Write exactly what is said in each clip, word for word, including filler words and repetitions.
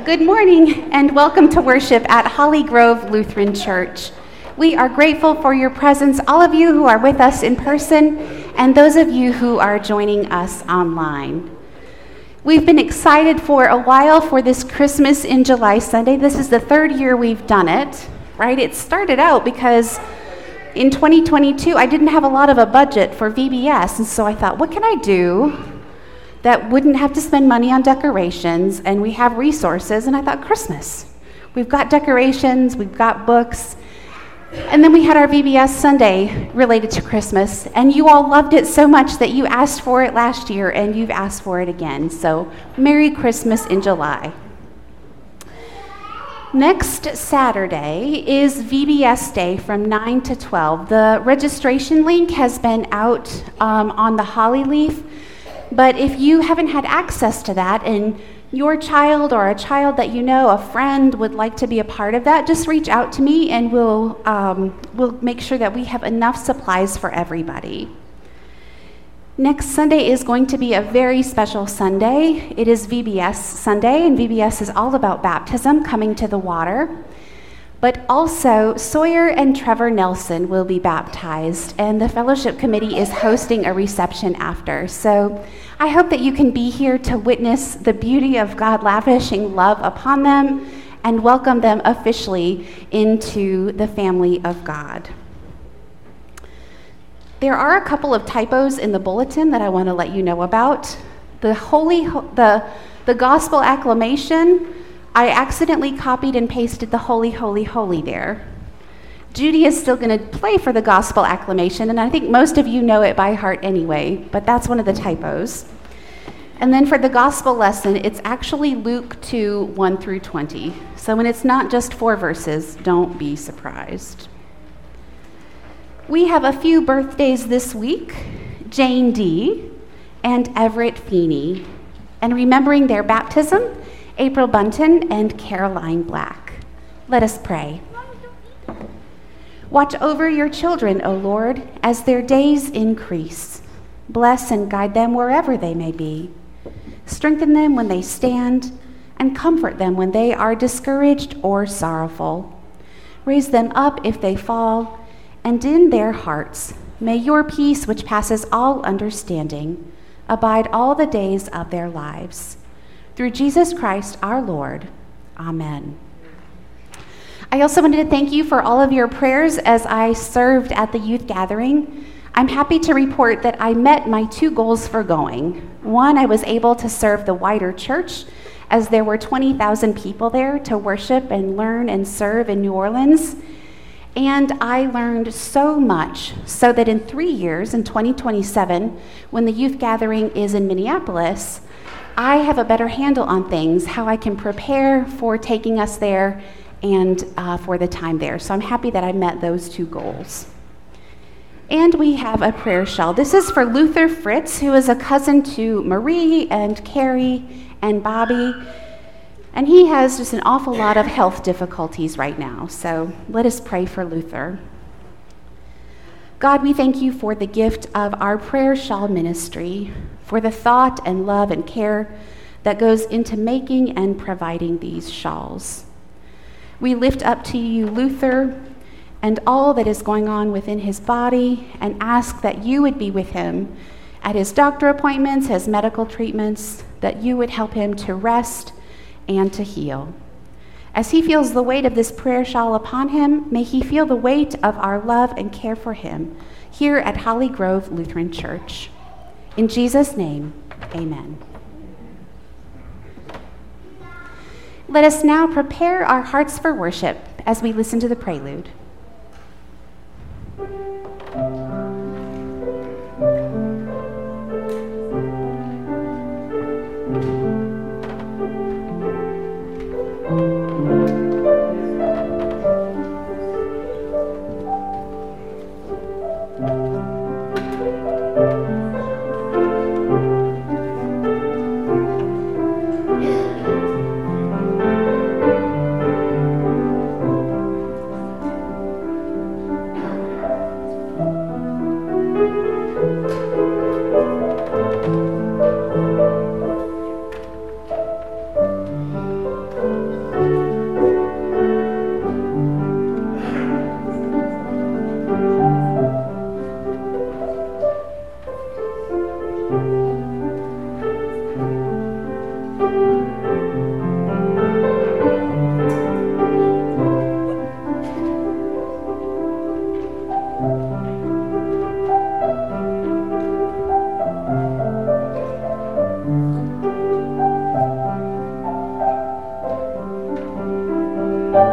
Good morning and welcome to worship at Holly Grove Lutheran Church. We are grateful for your presence, all of you who are with us in person and those of you who are joining us online. We've been excited for a while for this Christmas in July Sunday. This is the third year we've done it, right? It started out because in twenty twenty-two, I didn't have a lot of a budget for V B S, and so I thought, what can I do that wouldn't have to spend money on decorations, and we have resources? And I thought, Christmas. We've got decorations, we've got books, and then we had our V B S Sunday related to Christmas, and you all loved it so much that you asked for it last year, and you've asked for it again. So, Merry Christmas in July. Next Saturday is V B S Day from nine to twelve. The registration link has been out um, on the Holly Leaf, but if you haven't had access to that and your child or a child that you know, a friend, would like to be a part of that, just reach out to me and we'll, um, we'll make sure that we have enough supplies for everybody. Next Sunday is going to be a very special Sunday. It is V B S Sunday, and V B S is all about baptism, coming to the water. But also, Sawyer and Trevor Nelson will be baptized, and the fellowship committee is hosting a reception after. So I hope that you can be here to witness the beauty of God lavishing love upon them and welcome them officially into the family of God. There are a couple of typos in the bulletin that I want to let you know about. The holy, the, the gospel acclamation, I accidentally copied and pasted the holy, holy, holy there. Judy is still going to play for the gospel acclamation, and I think most of you know it by heart anyway, but that's one of the typos. And then for the gospel lesson, it's actually Luke two, one through twenty. So when it's not just four verses, don't be surprised. We have a few birthdays this week: Jane D. and Everett Feeney. And remembering their baptism, April Bunton and Caroline Black. Let us pray. Watch over your children, O Lord, as their days increase. Bless and guide them wherever they may be. Strengthen them when they stand, and comfort them when they are discouraged or sorrowful. Raise them up if they fall, and in their hearts may your peace, which passes all understanding, abide all the days of their lives. Through Jesus Christ our Lord. Amen. I also wanted to thank you for all of your prayers as I served at the youth gathering. I'm happy to report that I met my two goals for going. One, I was able to serve the wider church, as there were twenty thousand people there to worship and learn and serve in New Orleans. And I learned so much, so that in three years, in twenty twenty-seven, when the youth gathering is in Minneapolis, I have a better handle on things, how I can prepare for taking us there and uh, for the time there. So I'm happy that I met those two goals. And we have a prayer shawl. This is for Luther Fritz, who is a cousin to Marie and Carrie and Bobby. And he has just an awful lot of health difficulties right now. So let us pray for Luther. God, we thank you for the gift of our prayer shawl ministry, for the thought and love and care that goes into making and providing these shawls. We lift up to you Luther and all that is going on within his body, and ask that you would be with him at his doctor appointments, his medical treatments, that you would help him to rest and to heal. As he feels the weight of this prayer shawl upon him, may he feel the weight of our love and care for him here at Holly Grove Lutheran Church. In Jesus' name, amen. Let us now prepare our hearts for worship as we listen to the prelude.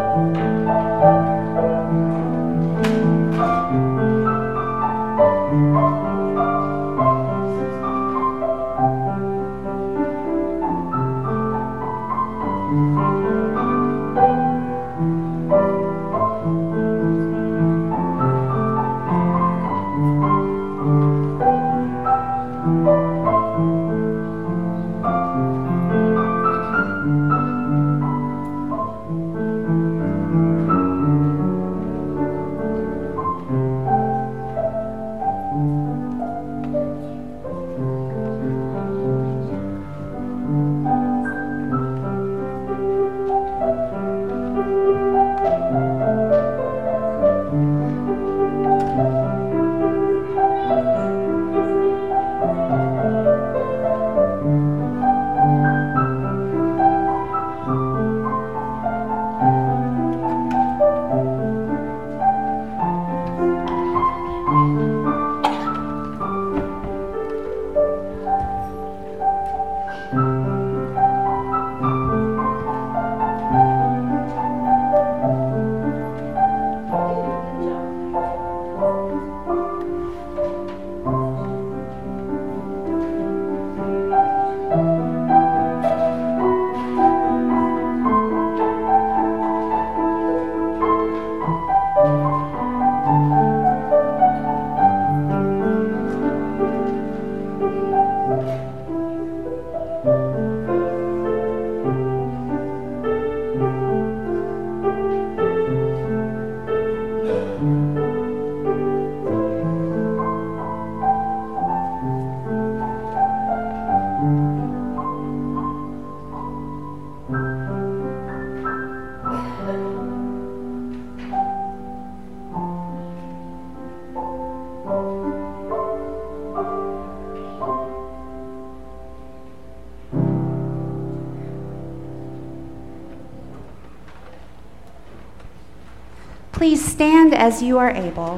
Please stand as you are able.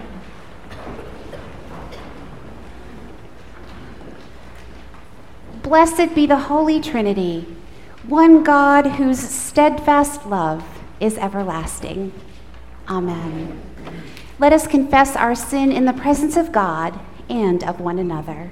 Blessed be the Holy Trinity, one God whose steadfast love is everlasting. Amen. Let us confess our sin in the presence of God and of one another.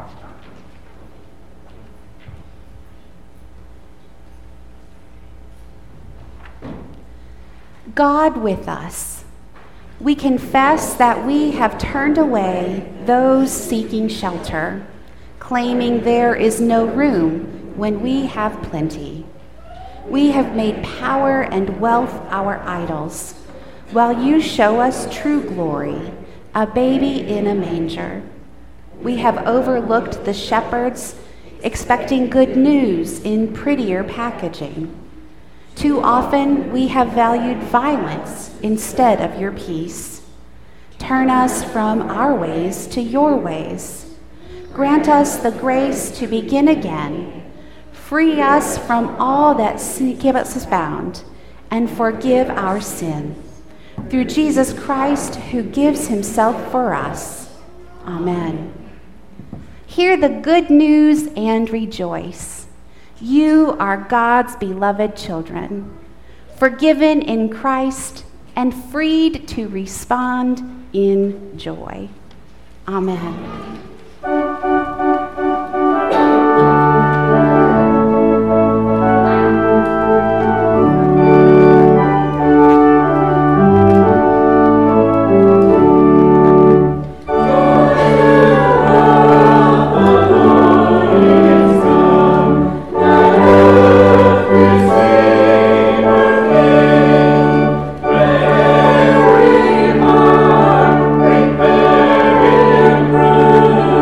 God with us, we confess that we have turned away those seeking shelter, claiming there is no room when we have plenty. We have made power and wealth our idols, while you show us true glory, a baby in a manger. We have overlooked the shepherds, expecting good news in prettier packaging. Too often, we have valued violence instead of your peace. Turn us from our ways to your ways. Grant us the grace to begin again. Free us from all that keeps us bound, and forgive our sin. Through Jesus Christ, who gives himself for us. Amen. Hear the good news and rejoice. You are God's beloved children, forgiven in Christ and freed to respond in joy. Amen. Prepare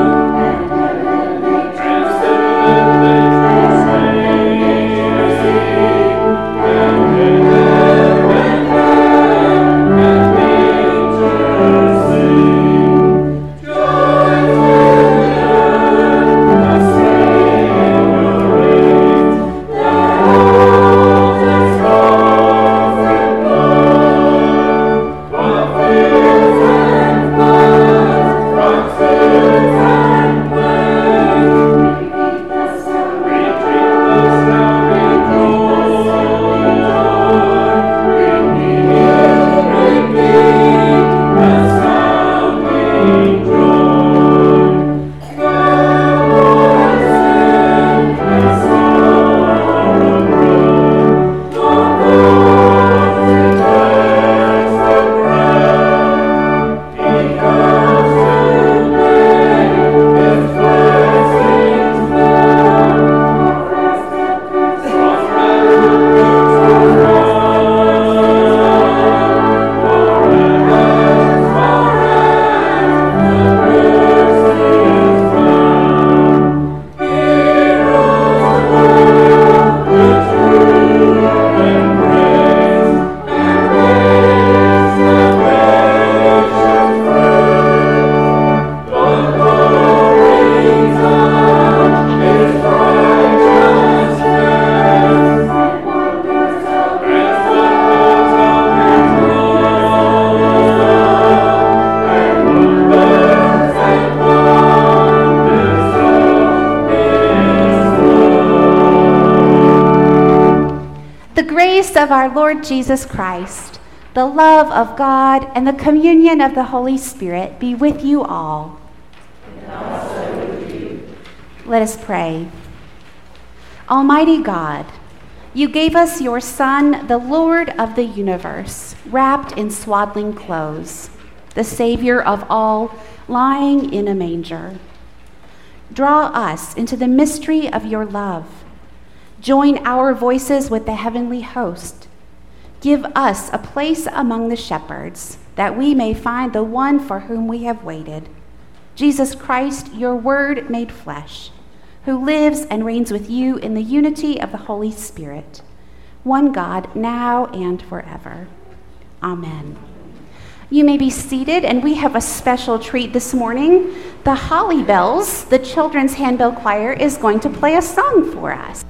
The grace of our Lord Jesus Christ, the love of God, and the communion of the Holy Spirit be with you all. And also with you. Let us pray. Almighty God, you gave us your Son, the Lord of the universe, wrapped in swaddling clothes, the Savior of all, lying in a manger. Draw us into the mystery of your love. Join our voices with the heavenly host. Give us a place among the shepherds, that we may find the one for whom we have waited, Jesus Christ, your word made flesh, who lives and reigns with you in the unity of the Holy Spirit, one God, now and forever. Amen. You may be seated, and we have a special treat this morning. The Holly Bells, the Children's Handbell Choir, is going to play a song for us.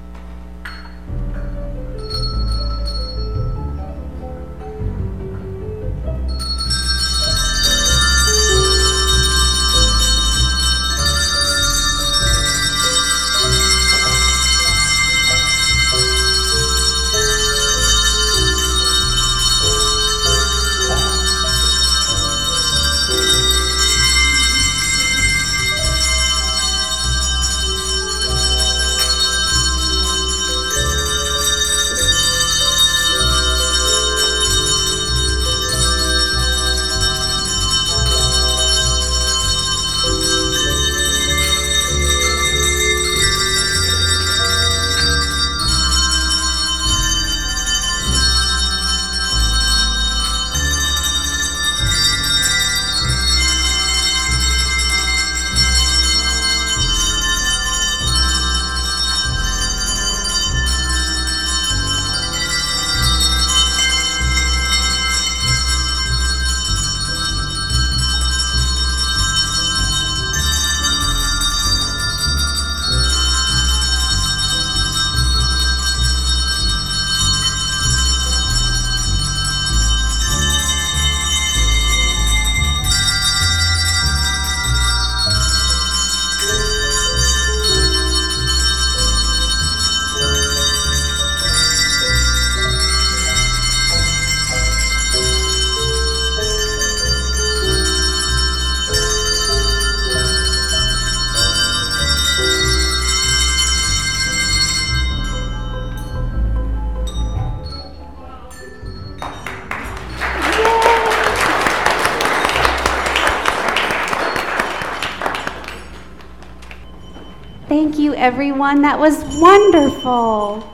Thank you, everyone. That was wonderful.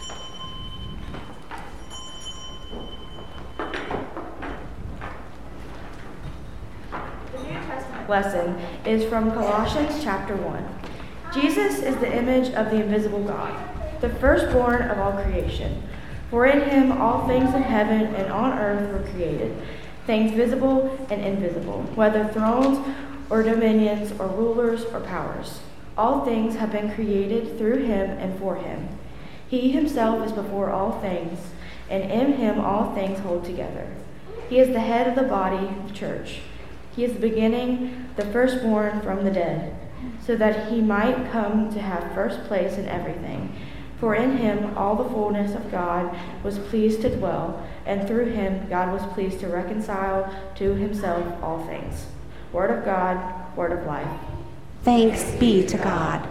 The New Testament lesson is from Colossians chapter one. Jesus is the image of the invisible God, the firstborn of all creation. For in him all things in heaven and on earth were created, things visible and invisible, whether thrones or dominions or rulers or powers. All things have been created through him and for him. He himself is before all things, and in him all things hold together. He is the head of the body, the church. He is the beginning, the firstborn from the dead, so that he might come to have first place in everything. For in him all the fullness of God was pleased to dwell, and through him God was pleased to reconcile to himself all things. Word of God, word of life. Thanks be to God.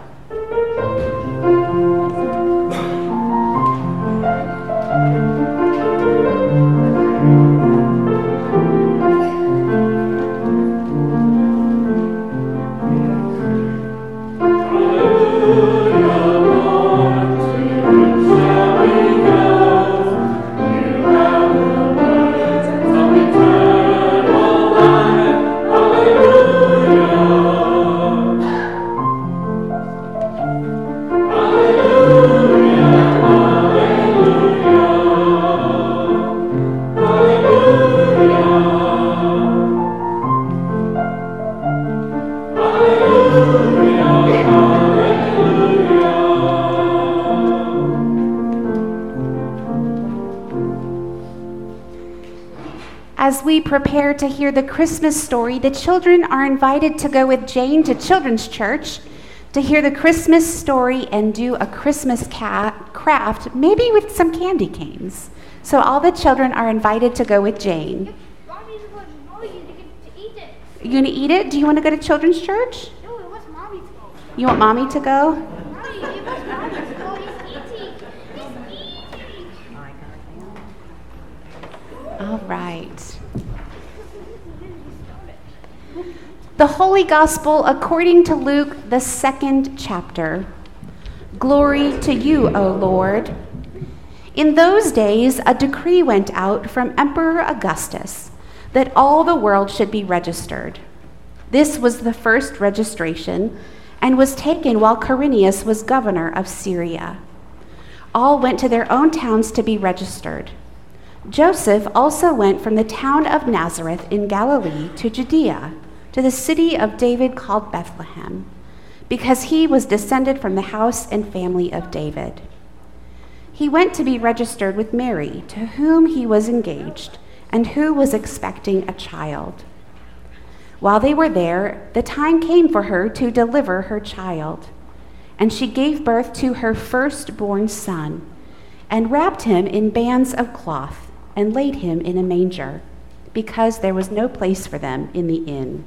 As we prepare to hear the Christmas story, the children are invited to go with Jane to Children's Church to hear the Christmas story and do a Christmas ca- craft, maybe with some candy canes. So all the children are invited to go with Jane. Mommy's going to know you to get to eat it. You going to eat it? Do you want to go to children's church? No, it was Mommy to go. You want Mommy to go? Mommy, it was Mommy to go. He's eating. He's eating. All right. The Holy Gospel according to Luke, the second chapter. Glory to you, O Lord. In those days, a decree went out from Emperor Augustus that all the world should be registered. This was the first registration and was taken while Quirinius was governor of Syria. All went to their own towns to be registered. Joseph also went from the town of Nazareth in Galilee to Judea, to the city of David called Bethlehem, because he was descended from the house and family of David. He went to be registered with Mary, to whom he was engaged, and who was expecting a child. While they were there, the time came for her to deliver her child, and she gave birth to her firstborn son, and wrapped him in bands of cloth, and laid him in a manger, because there was no place for them in the inn.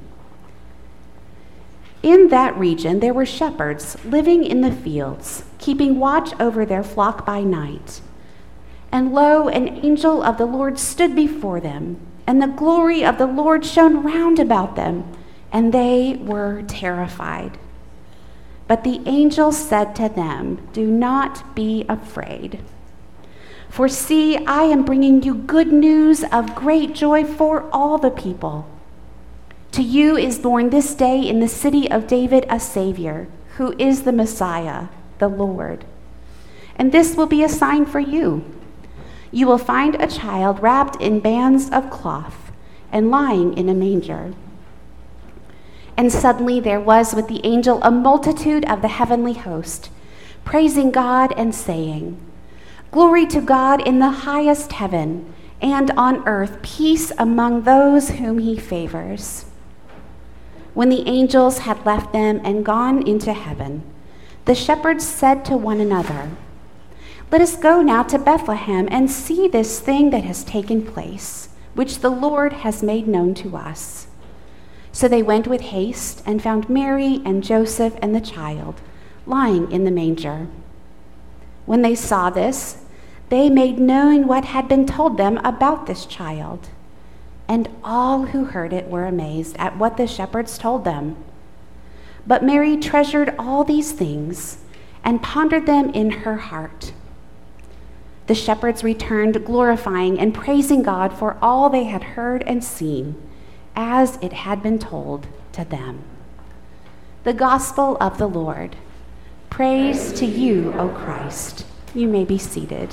In that region there were shepherds living in the fields, keeping watch over their flock by night. And lo, an angel of the Lord stood before them, and the glory of the Lord shone round about them, and they were terrified. But the angel said to them, "Do not be afraid. For see, I am bringing you good news of great joy for all the people. To you is born this day in the city of David a Savior, who is the Messiah, the Lord. And this will be a sign for you. You will find a child wrapped in bands of cloth and lying in a manger." And suddenly there was with the angel a multitude of the heavenly host, praising God and saying, "Glory to God in the highest heaven, and on earth peace among those whom he favors." When the angels had left them and gone into heaven, the shepherds said to one another, "Let us go now to Bethlehem and see this thing that has taken place, which the Lord has made known to us." So they went with haste and found Mary and Joseph and the child lying in the manger. When they saw this, they made known what had been told them about this child. And all who heard it were amazed at what the shepherds told them. But Mary treasured all these things and pondered them in her heart. The shepherds returned, glorifying and praising God for all they had heard and seen, as it had been told to them. The Gospel of the Lord. Praise to you, O Christ. You may be seated.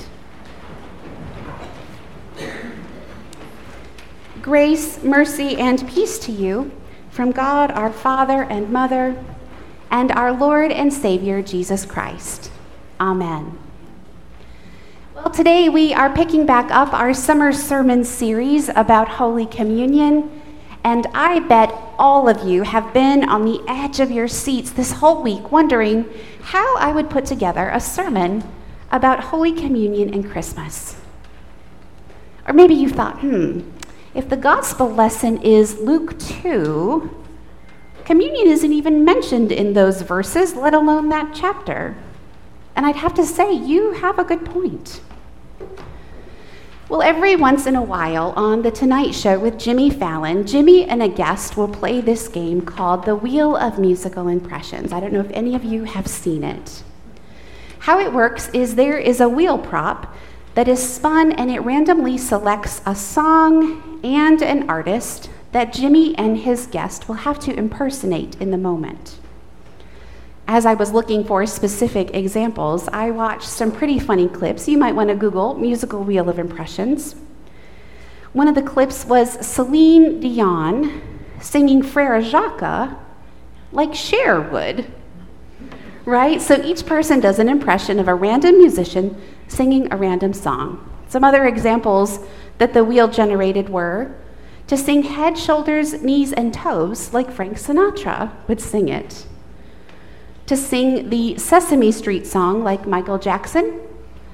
Grace, mercy, and peace to you from God our Father and Mother, and our Lord and Savior Jesus Christ. Amen. Well, today we are picking back up our summer sermon series about Holy Communion, and I bet all of you have been on the edge of your seats this whole week wondering how I would put together a sermon about Holy Communion and Christmas. Or maybe you thought, hmm, if the gospel lesson is Luke two, communion isn't even mentioned in those verses, let alone that chapter. And I'd have to say, you have a good point. Well, every once in a while on The Tonight Show with Jimmy Fallon, Jimmy and a guest will play this game called The Wheel of Musical Impressions. I don't know if any of you have seen it. How it works is there is a wheel prop that is spun, and it randomly selects a song and an artist that Jimmy and his guest will have to impersonate in the moment. As I was looking for specific examples, I watched some pretty funny clips. You might want to Google musical wheel of impressions. One of the clips was Celine Dion singing Frère Jacques like Cher would, right? So each person does an impression of a random musician singing a random song. Some other examples that the wheel generated were to sing head, shoulders, knees, and toes like Frank Sinatra would sing it, to sing the Sesame Street song like Michael Jackson,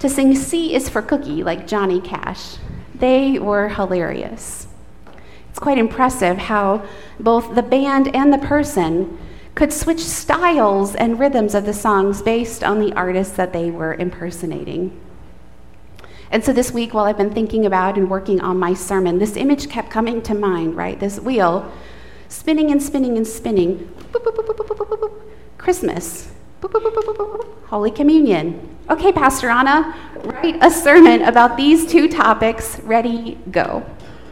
to sing C is for Cookie, like Johnny Cash. They were hilarious. It's quite impressive how both the band and the person could switch styles and rhythms of the songs based on the artists that they were impersonating. And so this week, while I've been thinking about and working on my sermon, this image kept coming to mind, right? This wheel spinning and spinning and spinning. Boop, boop, boop, boop, boop, boop, boop. Christmas. Boop, boop, boop, boop, boop, boop. Holy Communion. Okay, Pastor Anna, write a sermon about these two topics. Ready, go.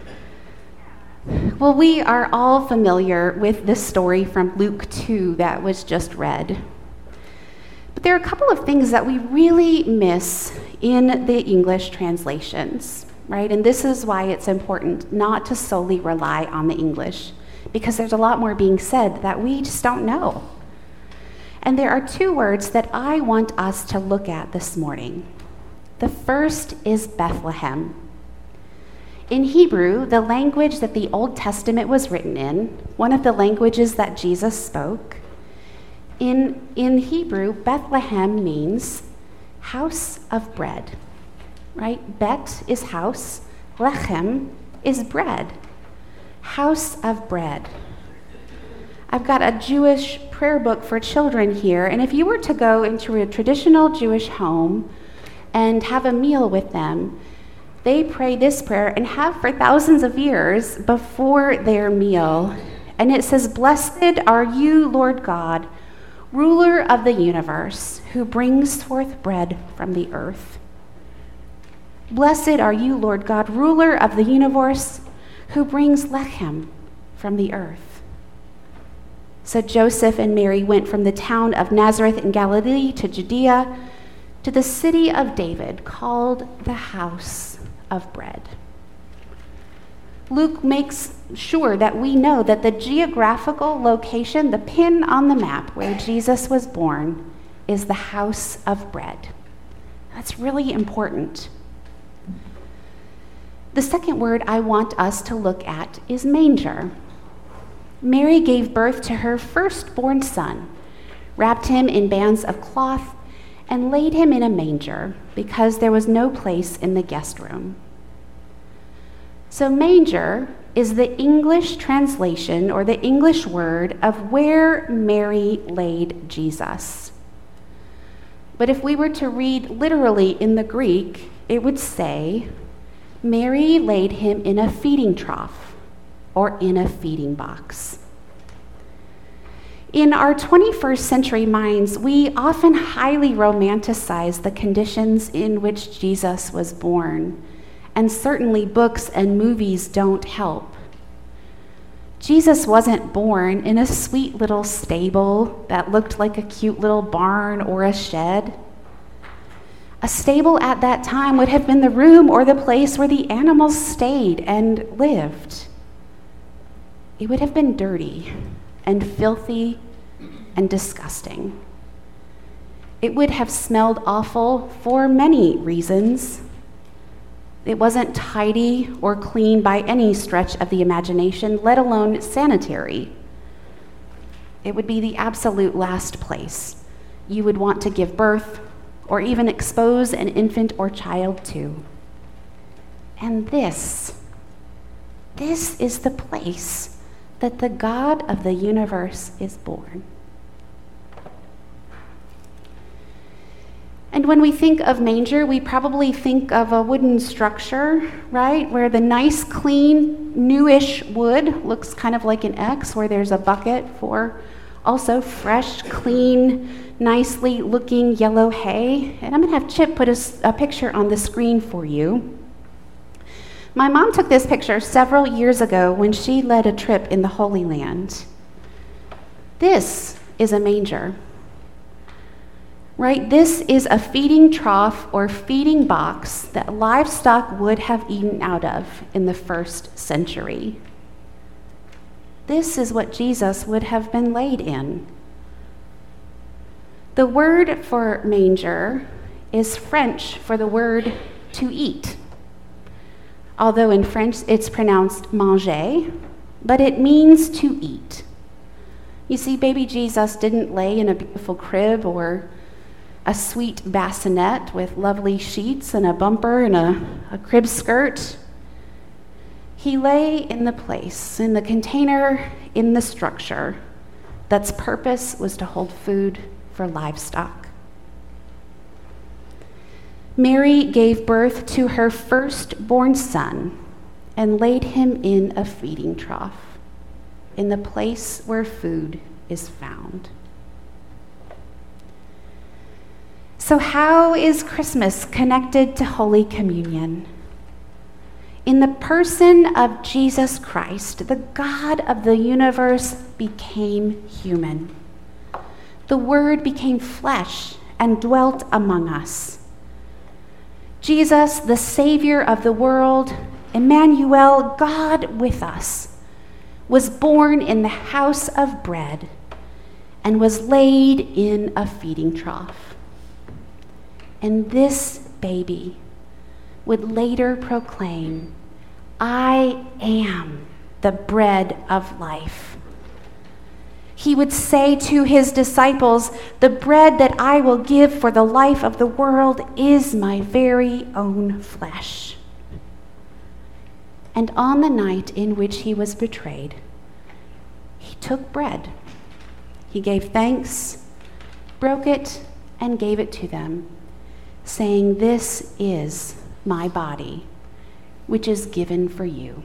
Well, we are all familiar with this story from Luke two that was just read. But there are a couple of things that we really miss in the English translations, right? And this is why it's important not to solely rely on the English, because there's a lot more being said that we just don't know. And there are two words that I want us to look at this morning. The first is Bethlehem. In Hebrew, the language that the Old Testament was written in, one of the languages that Jesus spoke, in, in Hebrew, Bethlehem means house of bread, right? Bet is house, lechem is bread, house of bread. I've got a Jewish prayer book for children here, and if you were to go into a traditional Jewish home and have a meal with them, they pray this prayer and have for thousands of years before their meal. And it says, "Blessed are you, Lord God, ruler of the universe, who brings forth bread from the earth. Blessed are you, Lord God, ruler of the universe, who brings lechem from the earth." So Joseph and Mary went from the town of Nazareth in Galilee to Judea, to the city of David, called the House of Bread. Luke makes sure that we know that the geographical location, the pin on the map where Jesus was born, is the house of bread. That's really important. The second word I want us to look at is manger. Mary gave birth to her firstborn son, wrapped him in bands of cloth, and laid him in a manger because there was no place in the guest room. So manger is the English translation or the English word of where Mary laid Jesus. But if we were to read literally in the Greek, it would say, Mary laid him in a feeding trough or in a feeding box. In our twenty-first century minds, we often highly romanticize the conditions in which Jesus was born, and certainly books and movies don't help. Jesus wasn't born in a sweet little stable that looked like a cute little barn or a shed. A stable at that time would have been the room or the place where the animals stayed and lived. It would have been dirty and filthy and disgusting. It would have smelled awful for many reasons. It wasn't tidy or clean by any stretch of the imagination, let alone sanitary. It would be the absolute last place you would want to give birth or even expose an infant or child to. And this, this is the place that the God of the universe is born. And when we think of manger, we probably think of a wooden structure, right? Where the nice, clean, newish wood looks kind of like an X, where there's a bucket for also fresh, clean, nicely looking yellow hay. And I'm gonna have Chip put a, a picture on the screen for you. My mom took this picture several years ago when she led a trip in the Holy Land. This is a manger. Right? This is a feeding trough or feeding box that livestock would have eaten out of in the first century. This is what Jesus would have been laid in. The word for manger is French for the word to eat. Although in French it's pronounced manger, but it means to eat. You see, baby Jesus didn't lay in a beautiful crib or a sweet bassinet with lovely sheets and a bumper and a, a crib skirt. He lay in the place, in the container, in the structure that's purpose was to hold food for livestock. Mary gave birth to her firstborn son and laid him in a feeding trough, in the place where food is found. So how is Christmas connected to Holy Communion? In the person of Jesus Christ, the God of the universe became human. The Word became flesh and dwelt among us. Jesus, the Savior of the world, Emmanuel, God with us, was born in the house of bread and was laid in a feeding trough. And this baby would later proclaim, "I am the bread of life." He would say to his disciples, "The bread that I will give for the life of the world is my very own flesh." And on the night in which he was betrayed, he took bread. He gave thanks, broke it, and gave it to them, saying, "This is my body, which is given for you."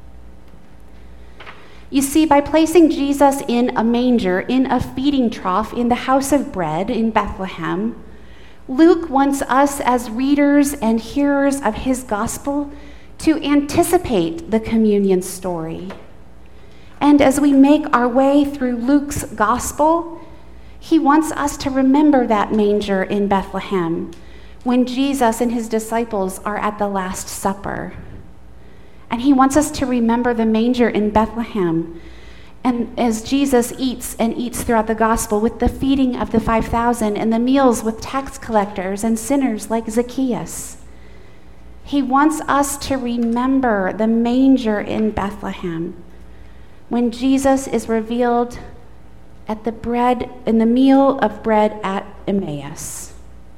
You see, by placing Jesus in a manger, in a feeding trough, in the house of bread in Bethlehem, Luke wants us as readers and hearers of his gospel to anticipate the communion story. And as we make our way through Luke's gospel, he wants us to remember that manger in Bethlehem when Jesus and his disciples are at the Last Supper. And he wants us to remember the manger in Bethlehem, and as Jesus eats and eats throughout the gospel with the feeding of the five thousand and the meals with tax collectors and sinners like Zacchaeus. He wants us to remember the manger in Bethlehem when Jesus is revealed at the bread, in the meal of bread at Emmaus.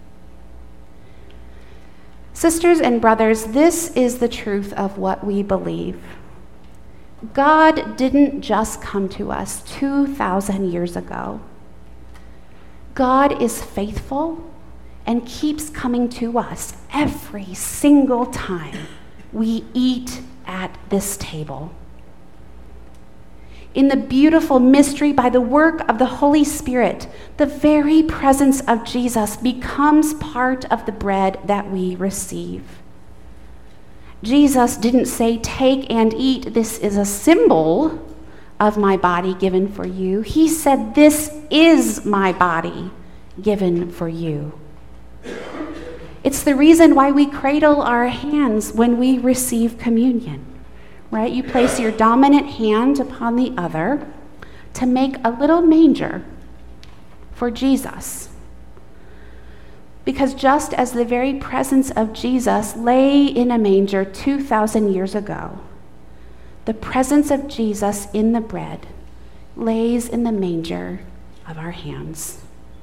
Sisters and brothers, this is the truth of what we believe. God didn't just come to us two thousand years ago. God is faithful and keeps coming to us every single time we eat at this table. In the beautiful mystery, by the work of the Holy Spirit, the very presence of Jesus becomes part of the bread that we receive. Jesus didn't say, "Take and eat, this is a symbol of my body given for you." He said, "This is my body given for you." It's the reason why we cradle our hands when we receive communion. Right? You place your dominant hand upon the other to make a little manger for Jesus. Because just as the very presence of Jesus lay in a manger two thousand years ago, the presence of Jesus in the bread lays in the manger of our hands.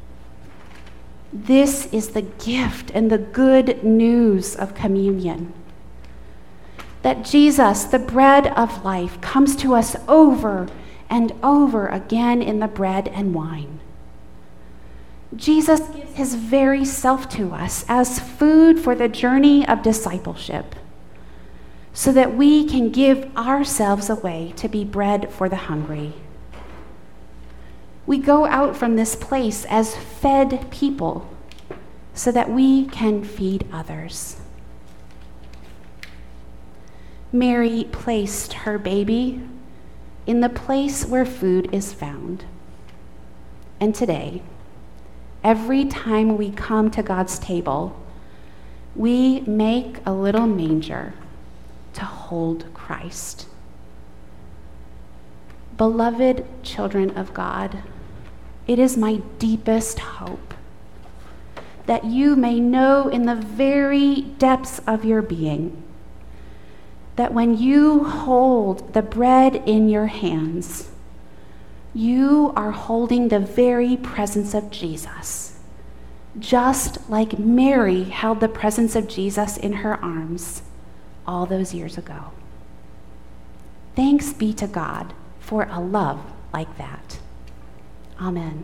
This is the gift and the good news of communion. That Jesus, the bread of life, comes to us over and over again in the bread and wine. Jesus gives his very self to us as food for the journey of discipleship, so that we can give ourselves away to be bread for the hungry. We go out from this place as fed people, so that we can feed others. Mary placed her baby in the place where food is found. And today, every time we come to God's table, we make a little manger to hold Christ. Beloved children of God, it is my deepest hope that you may know in the very depths of your being that when you hold the bread in your hands, you are holding the very presence of Jesus, just like Mary held the presence of Jesus in her arms all those years ago. Thanks be to God for a love like that. Amen.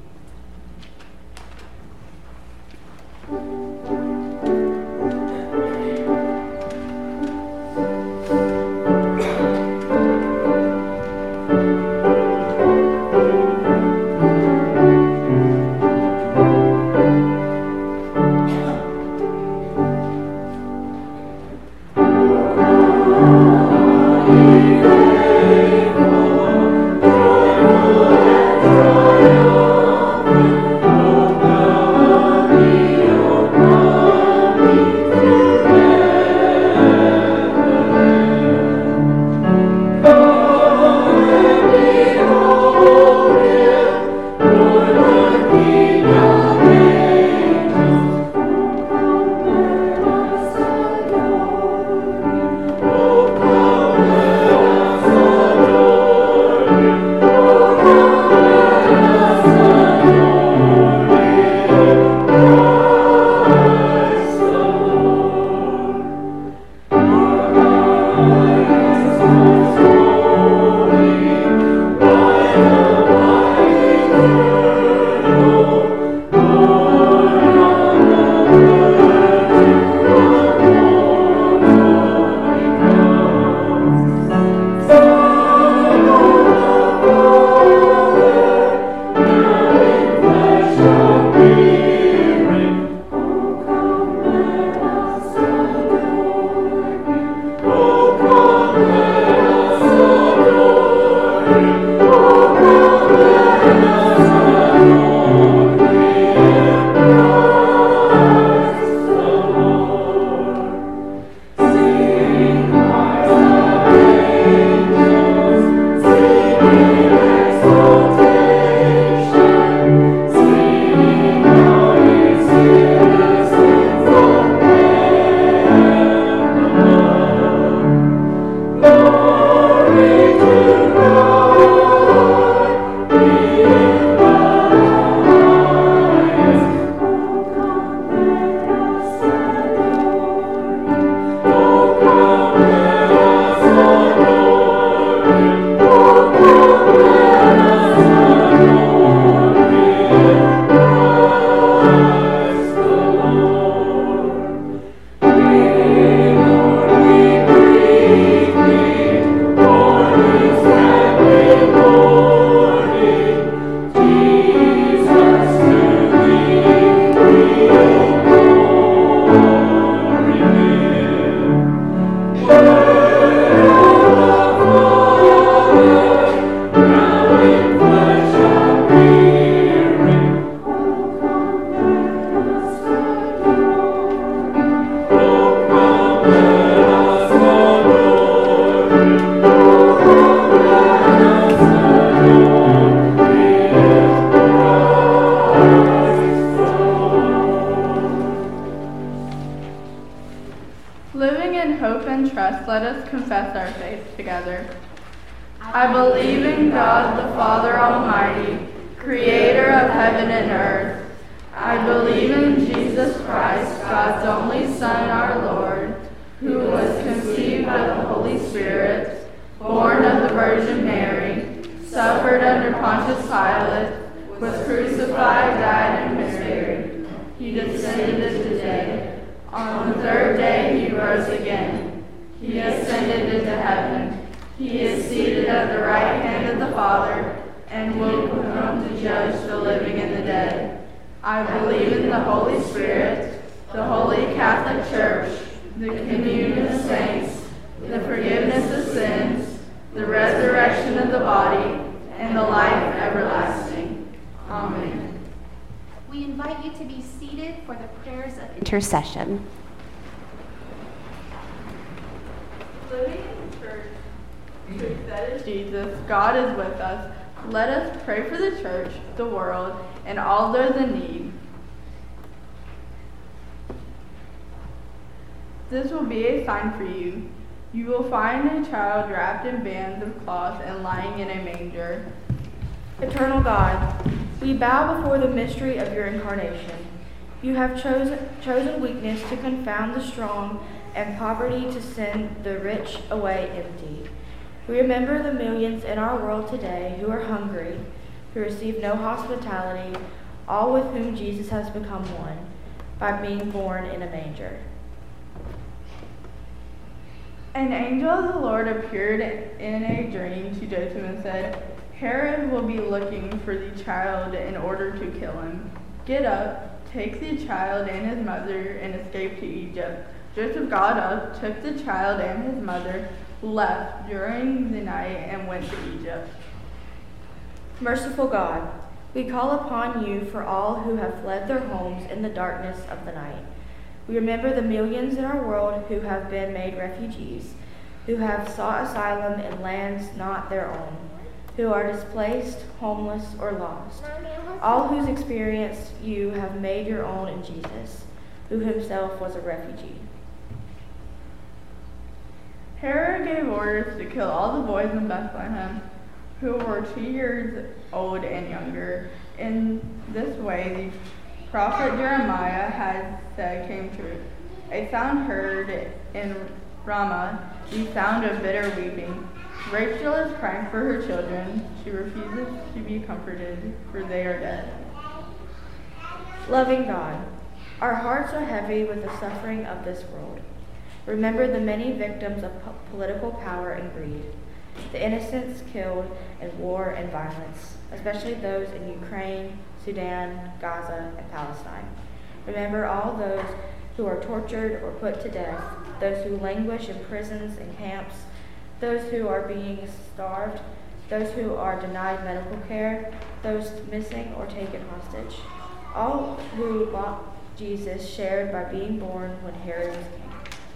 I believe in God, the Father Almighty, creator of heaven and earth. I believe in Jesus Christ, God's only Son, our Lord, who was conceived by the Holy Spirit, born of the Virgin Mary, suffered under Pontius Pilate, was crucified, died, and was buried. He descended into death. On the third day he rose again. He ascended into heaven. He is seated at the right hand of the Father, and will come to judge the living and the dead. I believe in the Holy Spirit, the Holy Catholic Church, the communion of saints, the forgiveness of sins, the resurrection of the body, and the life everlasting. Amen. We invite you to be seated for the prayers of intercession. Living in the church, truth that is Jesus, God is with us. Let us pray for the church, the world, and all those in need. This will be a sign for you. You will find a child wrapped in bands of cloth and lying in a manger. Eternal God, we bow before the mystery of your incarnation. You have chosen, chosen weakness to confound the strong, and poverty to send the rich away empty. We remember the millions in our world today who are hungry, who receive no hospitality, all with whom Jesus has become one, by being born in a manger. An angel of the Lord appeared in a dream to Joseph and said, Herod will be looking for the child in order to kill him. Get up, take the child and his mother, and escape to Egypt. Joseph got up, took the child and his mother, left during the night, and went to Egypt. Merciful God, we call upon you for all who have fled their homes in the darkness of the night. We remember the millions in our world who have been made refugees, who have sought asylum in lands not their own, who are displaced, homeless, or lost, all whose experience you have made your own in Jesus, who himself was a refugee. Herod gave orders to kill all the boys in Bethlehem who were two years old and younger. In this way, the prophet Jeremiah had said came true. A sound heard in Ramah, the sound of bitter weeping. Rachel is crying for her children. She refuses to be comforted, for they are dead. Loving God, our hearts are heavy with the suffering of this world. Remember the many victims of po- political power and greed, the innocents killed in war and violence, especially those in Ukraine, Sudan, Gaza, and Palestine. Remember all those who are tortured or put to death, those who languish in prisons and camps, those who are being starved, those who are denied medical care, those missing or taken hostage, all who mocked Jesus shared by being born when Herod was king.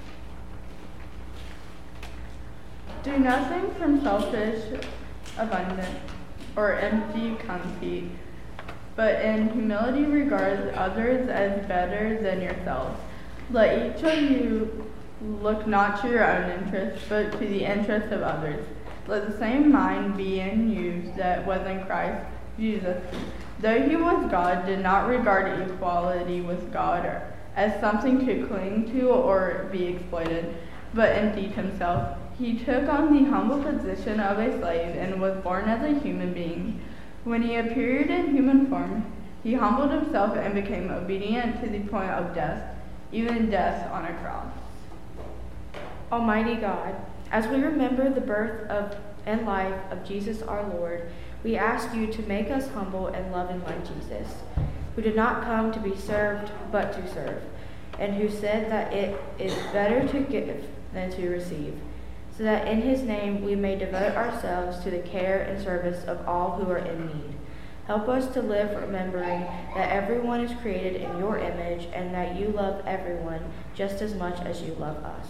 Do nothing from selfish abundance or empty conceit, but in humility regard others as better than yourselves. Let each of you look not to your own interests, but to the interests of others. Let the same mind be in you that was in Christ Jesus. Though he was God, did not regard equality with God as something to cling to or be exploited, but emptied himself. He took on the humble position of a slave and was born as a human being. When he appeared in human form, he humbled himself and became obedient to the point of death, even death on a cross. Almighty God, as we remember the birth of and life of Jesus our Lord, we ask you to make us humble and loving like Jesus, who did not come to be served but to serve, and who said that it is better to give than to receive, so that in his name we may devote ourselves to the care and service of all who are in need. Help us to live remembering that everyone is created in your image and that you love everyone just as much as you love us.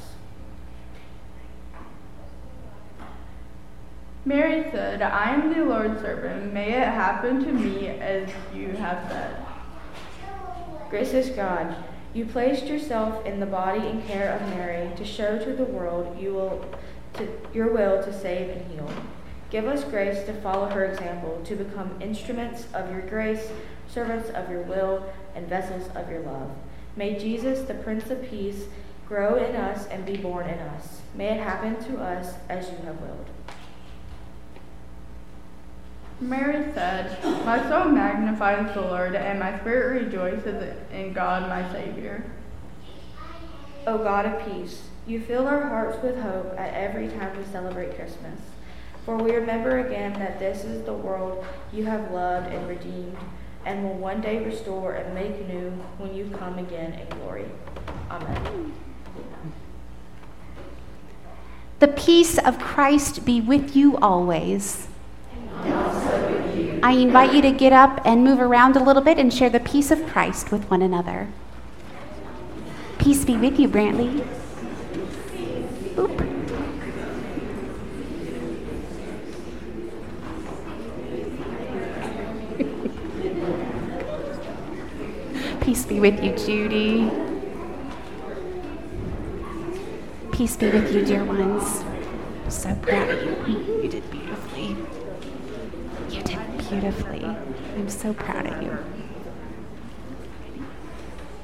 Mary said, I am the Lord's servant. May it happen to me as you have said. Gracious God, you placed yourself in the body and care of Mary to show to the world you will, to, your will to save and heal. Give us grace to follow her example, to become instruments of your grace, servants of your will, and vessels of your love. May Jesus, the Prince of Peace, grow in us and be born in us. May it happen to us as you have willed. Mary said, my soul magnifies the Lord, and my spirit rejoices in God my Savior. O God of peace, you fill our hearts with hope at every time we celebrate Christmas. For we remember again that this is the world you have loved and redeemed, and will one day restore and make new when you come again in glory. Amen. The peace of Christ be with you always. And also with you. I invite you to get up and move around a little bit and share the peace of Christ with one another. Peace be with you, Brantley. Oop. Peace be with you, Judy. Peace be with you, dear ones. I'm so proud of you. You did beautifully. You did beautifully. I'm so proud of you.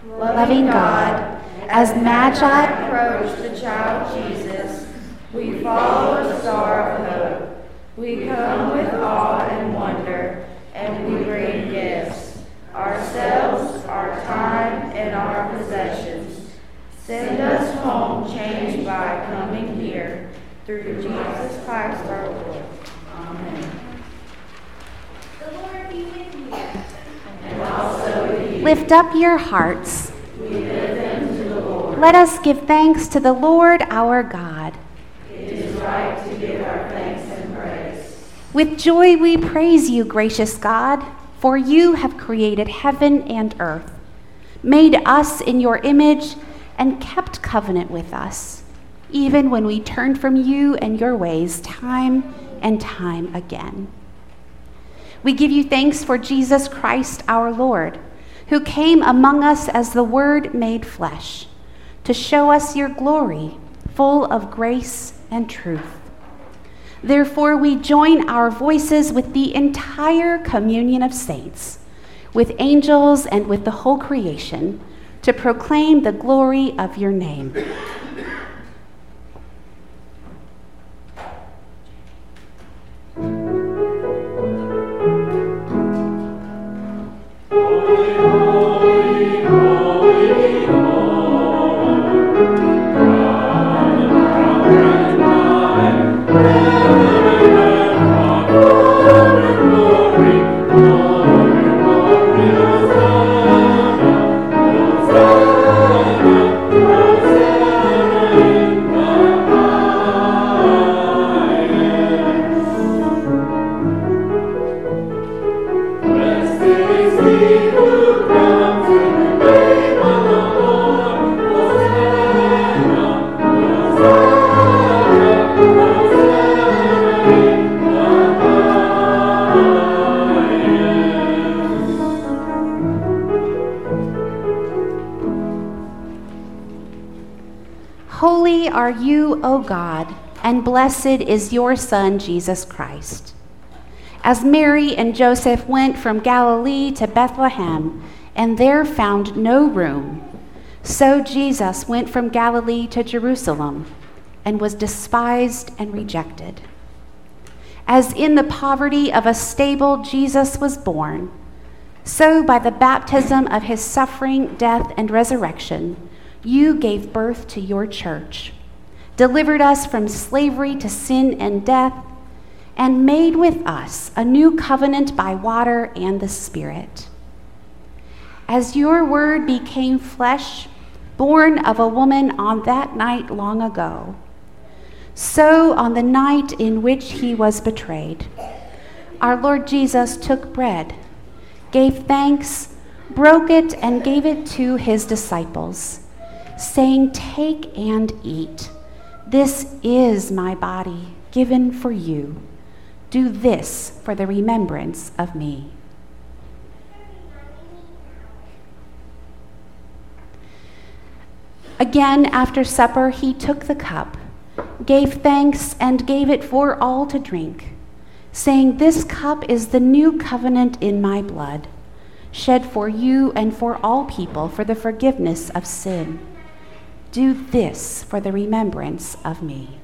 Loving God, as Magi approach the child Jesus, we follow the star of hope. We come with awe and wonder, and we bring gifts, ourselves, our time, and our possessions. Send us home changed by coming here, through Jesus Christ our Lord. Amen. The Lord be with you. And also with you. Lift up your hearts. We lift them to the Lord. Let us give thanks to the Lord our God. It is right to give our thanks and praise. With joy we praise you, gracious God, for you have created heaven and earth, made us in your image, and kept covenant with us, even when we turned from you and your ways time and time again. We give you thanks for Jesus Christ our Lord, who came among us as the Word made flesh, to show us your glory, full of grace and truth. Therefore, we join our voices with the entire communion of saints, with angels and with the whole creation, to proclaim the glory of your name. Holy are you, O God, and blessed is your Son, Jesus Christ. As Mary and Joseph went from Galilee to Bethlehem and there found no room, so Jesus went from Galilee to Jerusalem and was despised and rejected. As in the poverty of a stable Jesus was born, so by the baptism of his suffering, death, and resurrection, you gave birth to your church, delivered us from slavery to sin and death, and made with us a new covenant by water and the Spirit. As your word became flesh, born of a woman on that night long ago, so on the night in which he was betrayed, our Lord Jesus took bread, gave thanks, broke it, and gave it to his disciples, saying, "Take and eat. This is my body given for you. Do this for the remembrance of me." Again, after supper, he took the cup, gave thanks, and gave it for all to drink, saying, "This cup is the new covenant in my blood, shed for you and for all people for the forgiveness of sin. Do this for the remembrance of me."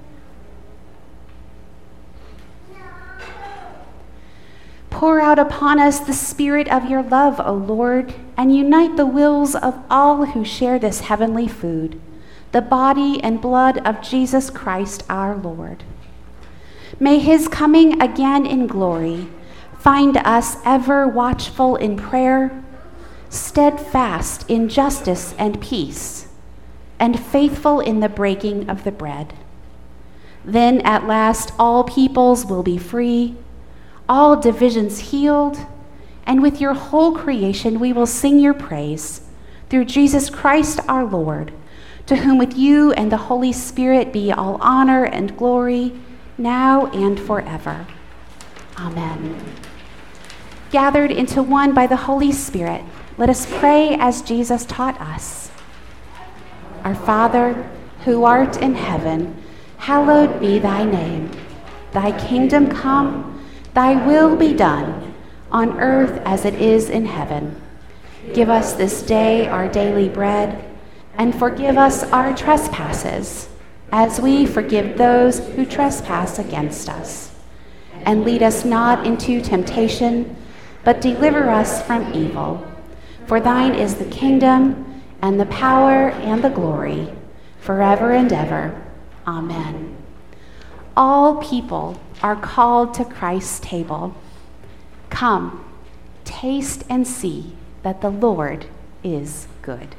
Pour out upon us the spirit of your love, O Lord, and unite the wills of all who share this heavenly food, the body and blood of Jesus Christ our Lord. May his coming again in glory find us ever watchful in prayer, steadfast in justice and peace, and faithful in the breaking of the bread. Then at last all peoples will be free, all divisions healed, and with your whole creation we will sing your praise through Jesus Christ our Lord, to whom with you and the Holy Spirit be all honor and glory, now and forever. Amen. Gathered into one by the Holy Spirit, let us pray as Jesus taught us. Our Father, who art in heaven, hallowed be thy name. Thy kingdom come, thy will be done, on earth as it is in heaven. Give us this day our daily bread, and forgive us our trespasses, as we forgive those who trespass against us. And lead us not into temptation, but deliver us from evil. For thine is the kingdom, and the power, and the glory, forever and ever. Amen. All people are called to Christ's table. Come, taste and see that the Lord is good.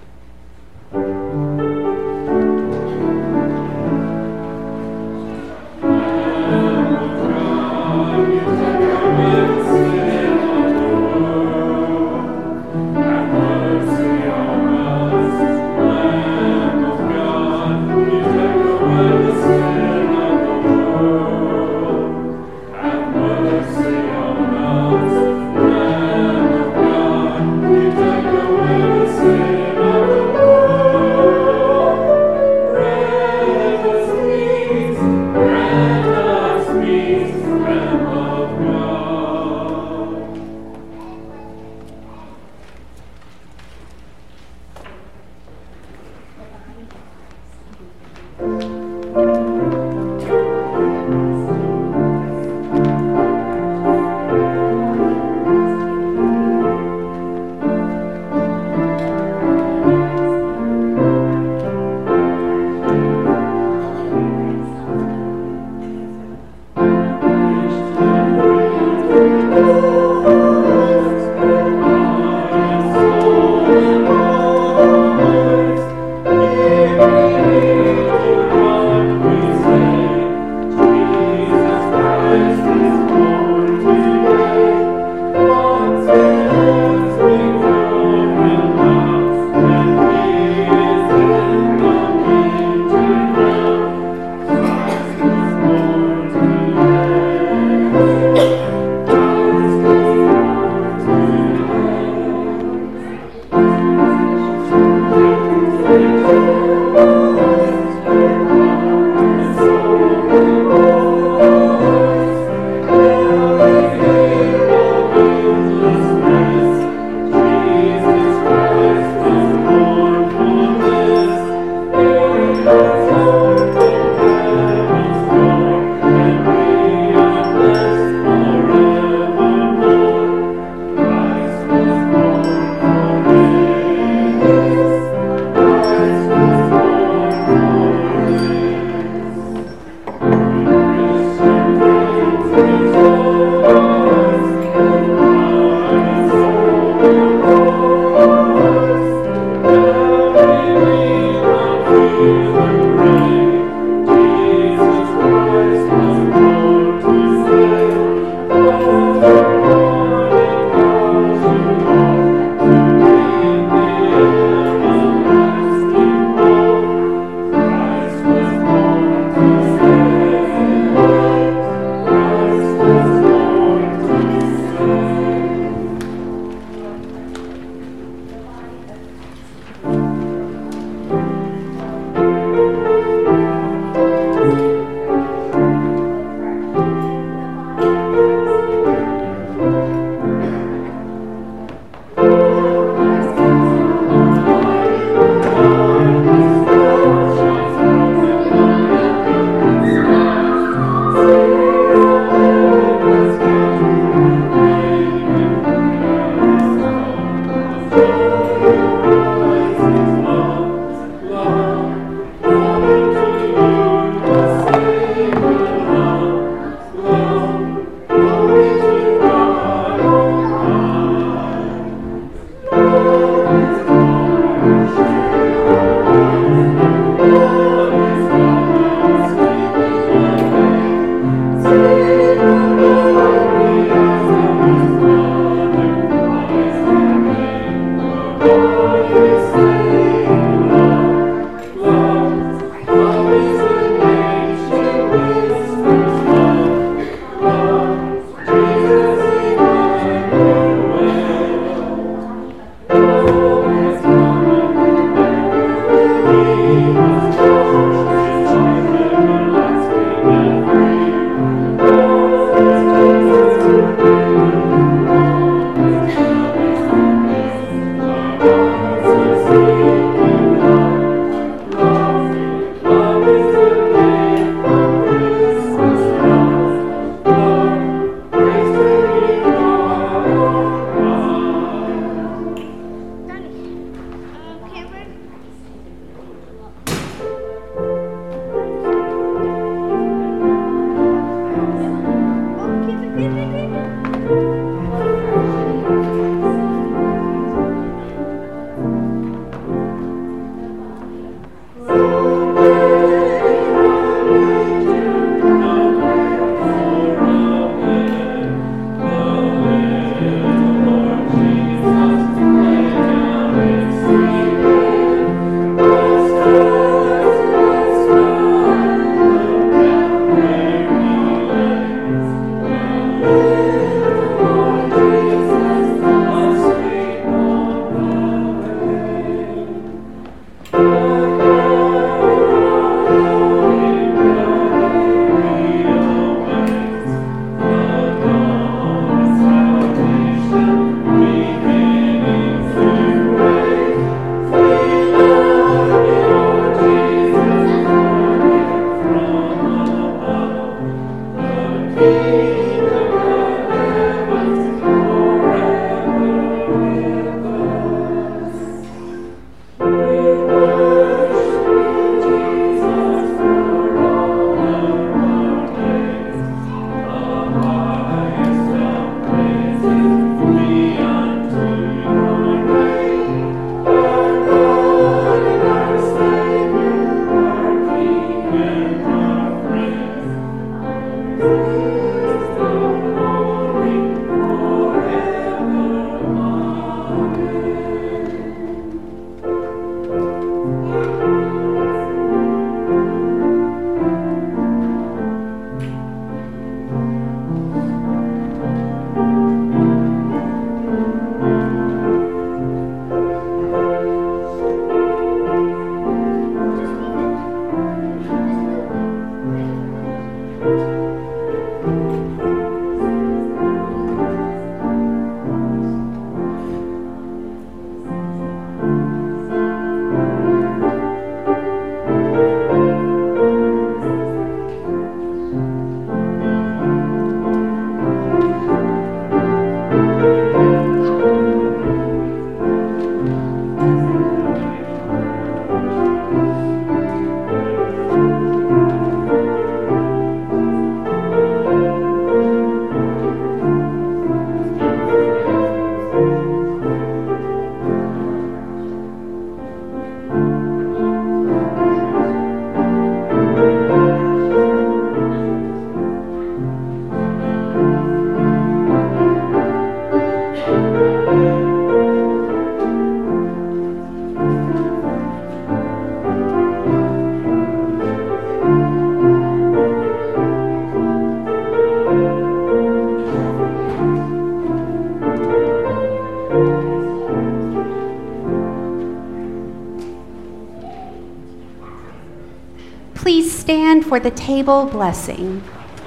Please stand for the table blessing.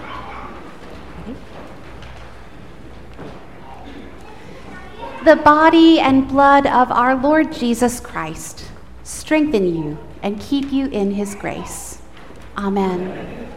The body and blood of our Lord Jesus Christ strengthen you and keep you in his grace. Amen.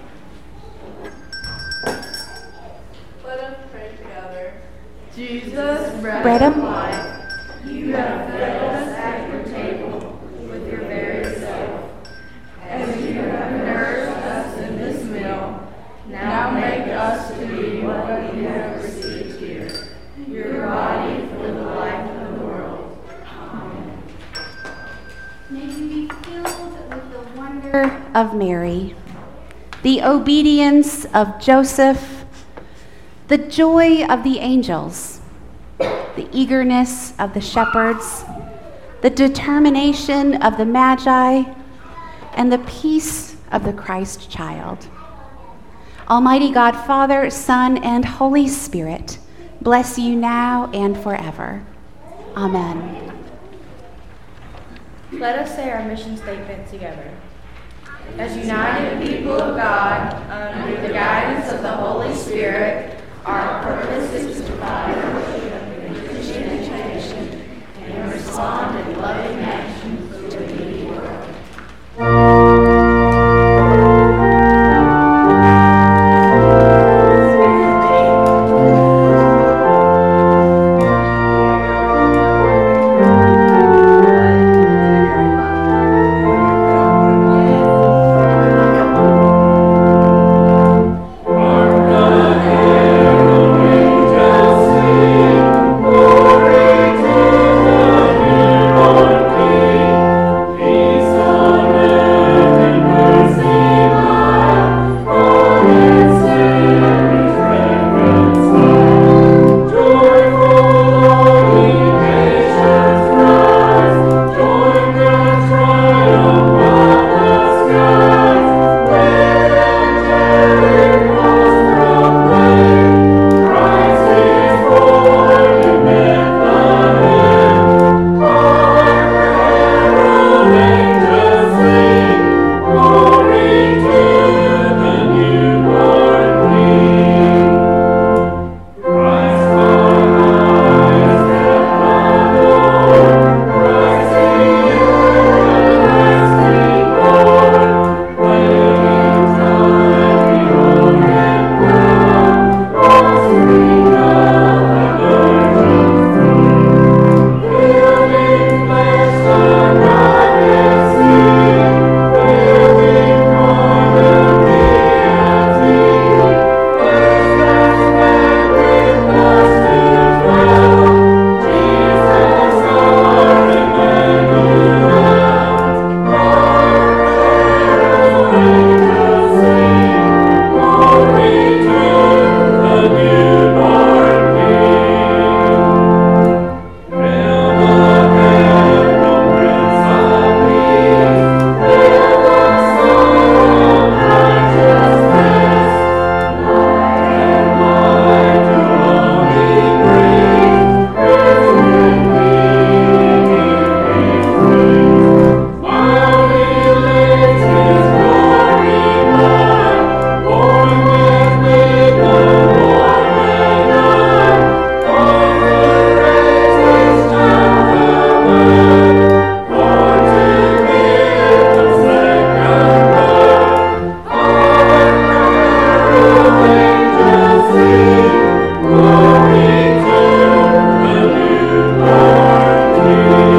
Let us pray together. Jesus, bread, Bread of of life, you have fed us at your table with your very self. As you have nourished us in this meal, now make us to be what we have received here, your body for the life of the world. Amen. May you be filled with the wonder of Mary, the obedience of Joseph, the joy of the angels, the eagerness of the shepherds, the determination of the Magi, and the peace of the Christ child. Almighty God, Father, Son, and Holy Spirit, bless you now and forever. Amen. Let us say our mission statement together. As united people of God, under the guidance of the Holy Spirit, our purpose is to provide worship and education and respond in loving action to a needy world.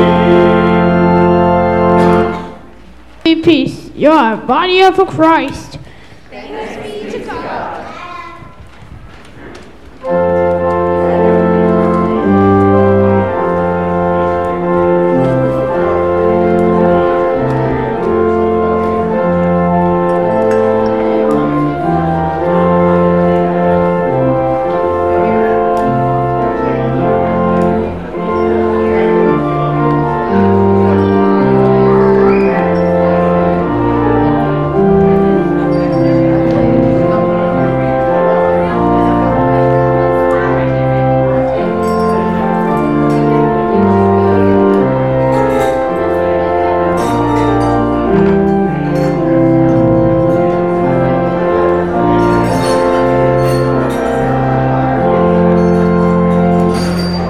Peace, you are body of Christ.